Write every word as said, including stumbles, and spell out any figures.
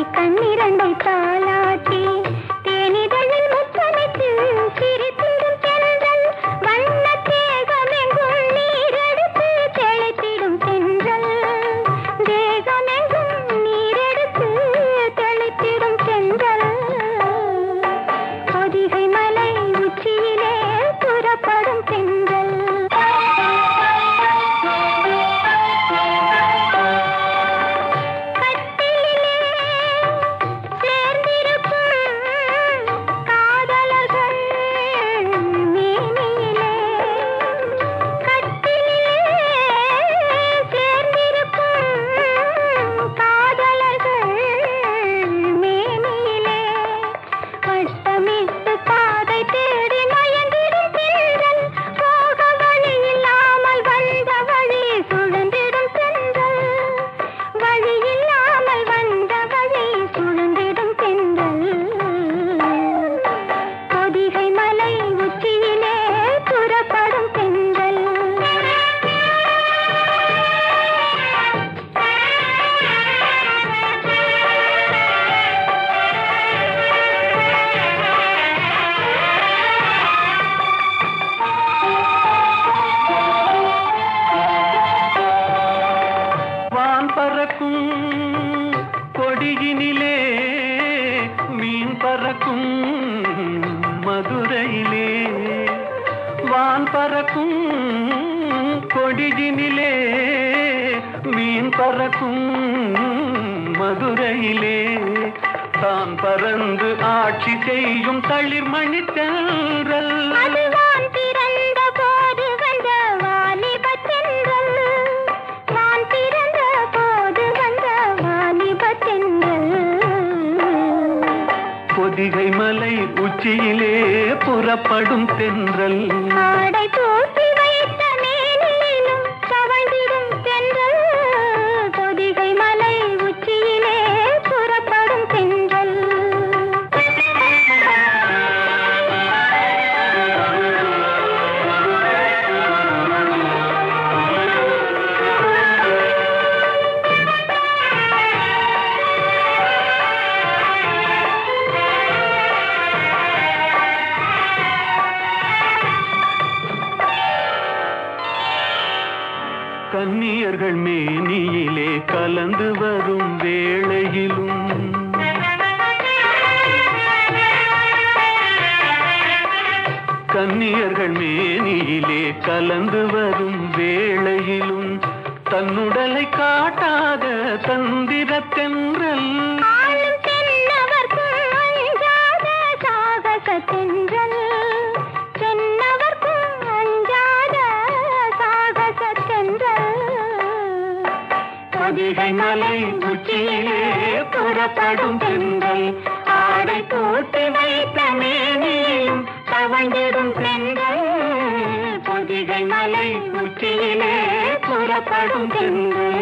கண்ணிரண்டை தாலாட்டி தேனிதழில் முத்தமிட்டு சிரித்திடும் தென்றல் வண்ண தேகமெங்கும் நீரெடுத்து தெளித்திடும் தென்றல் தேகமெங்கும் நீரெடுத்து தெளித்திடும் தென்றல் பொதிகை மலை உச்சியிலே புறப்படும் தென்றல் கொடியினிலே மீன் பறக்கும் மதுரையிலே வான் பறக்கும் கொடியினிலே மீன் பறக்கும் மதுரையிலே தான் பறந்து ஆட்சி செய்யும் தளிர்மணி தென்றல் பொதிகை மலை உச்சியிலே புறப்படும் தென்றல் ஆடை தூக்கி வைத்த மேனியிலும் தவழ்ந்திடும் தென்றல் பொதிகை மலை உச்சியிலே புறப்படும் தென்றல் கன்னியர்கள் மேனியிலே கலந்து வரும் வேளையிலும் கன்னியர்கள் மேனியிலே கலந்து வரும் வேளையிலும் தன்னுடலை காட்டாத தந்திர தென்றல் பொதிகை மலை உச்சியிலே புறப்படும் தென்றல் ஆடை போட்டு வைத்த மேனியும் தவழ்ந்திடும் தென்றல் பொதிகை மலை உச்சியிலே புறப்படும் தென்றல்